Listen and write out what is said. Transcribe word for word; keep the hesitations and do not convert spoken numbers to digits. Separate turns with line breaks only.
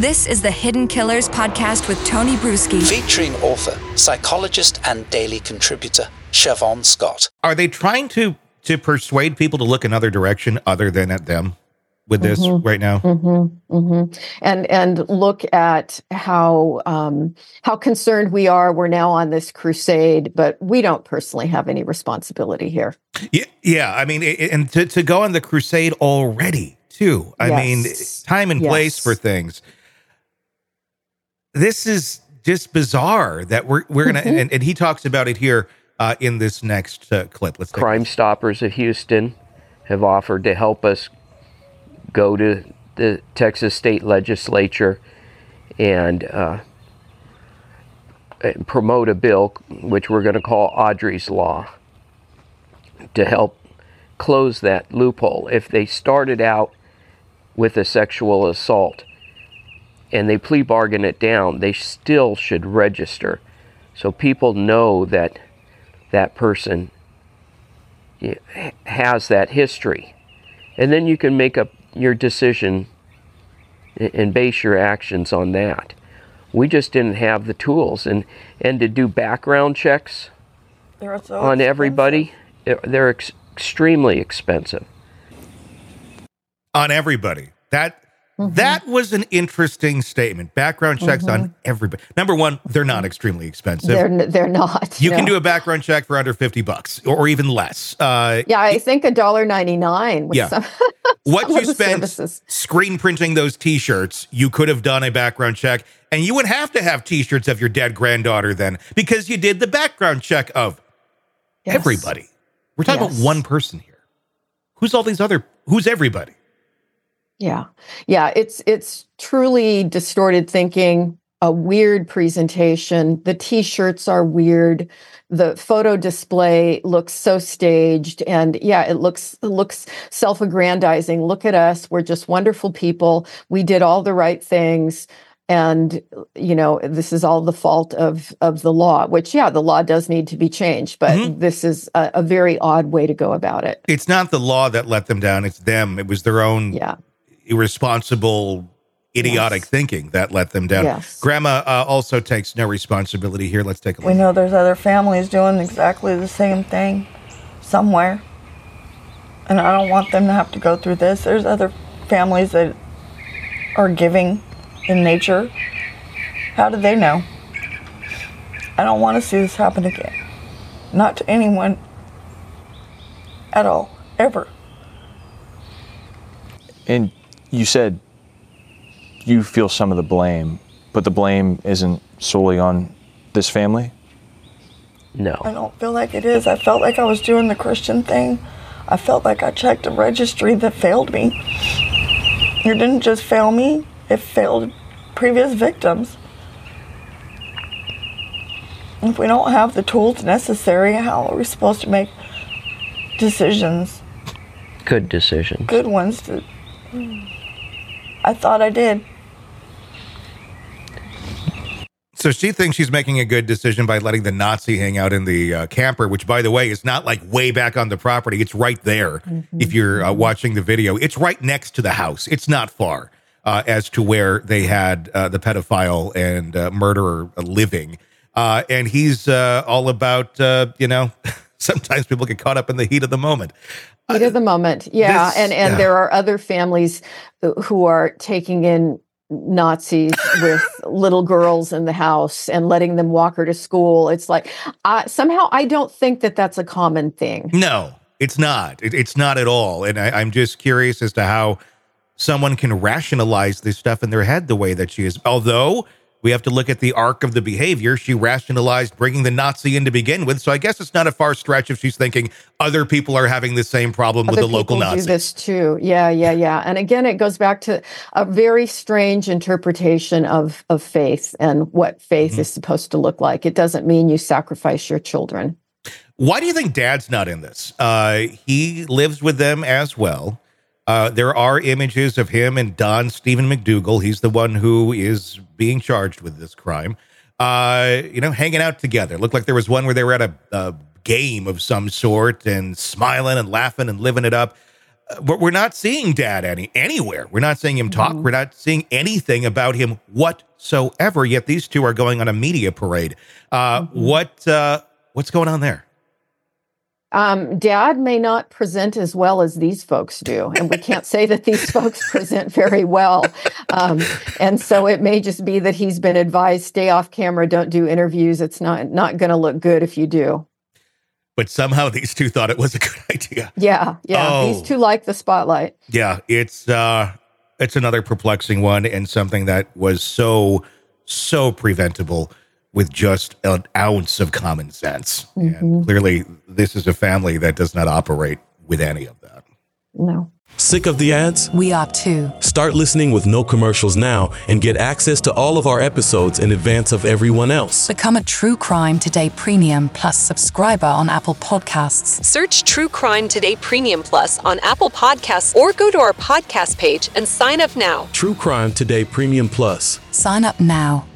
This is the Hidden Killers podcast with Tony Bruschi.
Featuring author, psychologist, and daily contributor, Siobhan Scott.
Are they trying to, to persuade people to look another direction other than at them with this mm-hmm. right now?
Mm-hmm. Mm-hmm. And and look at how um, how concerned we are. We're now on this crusade, but we don't personally have any responsibility here.
Yeah, yeah. I mean, and to, to go on the crusade already, too. I
yes.
mean, time and
yes.
place for things. This is just bizarre that we're we're gonna, mm-hmm. and, and he talks about it here uh, in this next uh, clip. Let's take
Crime Stoppers of Houston have offered to help us go to the Texas state legislature and uh, promote a bill which we're going to call Audrey's Law to help close that loophole. If they started out with a sexual assault and they plea bargain it down, they still should register so people know that that person has that history. And then you can make up your decision and base your actions on that. We just didn't have the tools. And, and to do background checks
so
on
expensive.
everybody, they're ex- extremely expensive.
On everybody. That mm-hmm. that was an interesting statement. Background checks mm-hmm. on everybody. Number one, they're not extremely expensive.
They're they're not.
You
no.
can do a background check for under fifty bucks or, or even less. Uh,
yeah, I think a dollar ninety nine.
Yeah.
Some,
what
some
you spent
services.
screen printing those T-shirts, you could have done a background check, and you would have to have T-shirts of your dead granddaughter then, because you did the background check of yes. everybody. We're talking yes. about one person here. Who's all these other? Who's everybody?
Yeah. Yeah. It's, it's truly distorted thinking, a weird presentation. The T-shirts are weird. The photo display looks so staged, and yeah, it looks, it looks self-aggrandizing. Look at us. We're just wonderful people. We did all the right things. And, you know, this is all the fault of, of the law, which, yeah, the law does need to be changed, but mm-hmm. this is a, a very odd way to go about it.
It's not the law that let them down. It's them. It was their own
yeah.
irresponsible, idiotic yes. thinking that let them down.
Yes.
Grandma uh, also takes no responsibility here. Let's take a look.
We know there's other families doing exactly the same thing somewhere. And I don't want them to have to go through this. There's other families that are giving in nature. How do they know? I don't want to see this happen again. Not to anyone at all, ever.
And you said you feel some of the blame, but the blame isn't solely on this family?
No.
I don't feel like it is. I felt like I was doing the Christian thing. I felt like I checked a registry that failed me. It didn't just fail me, it failed previous victims. If we don't have the tools necessary, how are we supposed to make decisions?
Good decisions.
Good ones. To, I thought I did.
So she thinks she's making a good decision by letting the Nazi hang out in the uh, camper, which, by the way, is not like way back on the property. It's right there. Mm-hmm. If you're uh, watching the video, it's right next to the house. It's not far uh, as to where they had uh, the pedophile and uh, murderer living. Uh, and he's uh, all about, uh, you know, sometimes people get caught up in the heat of the moment.
Heat of the moment. Yeah.
This,
and and
yeah.
there are other families who are taking in Nazis with little girls in the house and letting them walk her to school. It's like, uh, somehow I don't think that that's a common thing.
No, it's not. It, it's not at all. And I, I'm just curious as to how someone can rationalize this stuff in their head the way that she is. Although we have to look at the arc of the behavior. She rationalized bringing the Nazi in to begin with. So I guess it's not a far stretch if she's thinking other people are having the same problem
other
with the local Nazis.
Do this too. Yeah, yeah, yeah. And again, it goes back to a very strange interpretation of, of faith and what faith mm-hmm. is supposed to look like. It doesn't mean you sacrifice your children.
Why do you think Dad's not in this? Uh, he lives with them as well. Uh, there are images of him and Don Stephen McDougal. He's the one who is being charged with this crime. Uh, you know, hanging out together. Looked like there was one where they were at a, a game of some sort and smiling and laughing and living it up. but we're not seeing Dad any anywhere. We're not seeing him talk. Mm-hmm. We're not seeing anything about him whatsoever. Yet these two are going on a media parade. Uh, mm-hmm. What uh, what's going on there?
Um, Dad may not present as well as these folks do, and we can't say that these folks present very well. Um, and so it may just be that he's been advised, stay off camera, don't do interviews. It's not not going to look good if you do.
But somehow these two thought it was a good idea.
Yeah, yeah.
Oh.
These two like the spotlight.
Yeah, it's uh, it's another perplexing one, and something that was so so preventable with just an ounce of common sense. Mm-hmm. And clearly, this is a family that does not operate with any of that.
No.
Sick of the ads?
We are too.
Start listening with no commercials now and get access to all of our episodes in advance of everyone else.
Become a True Crime Today Premium Plus subscriber on Apple Podcasts.
Search True Crime Today Premium Plus on Apple Podcasts or go to our podcast page and sign up now.
True Crime Today Premium Plus.
Sign up now.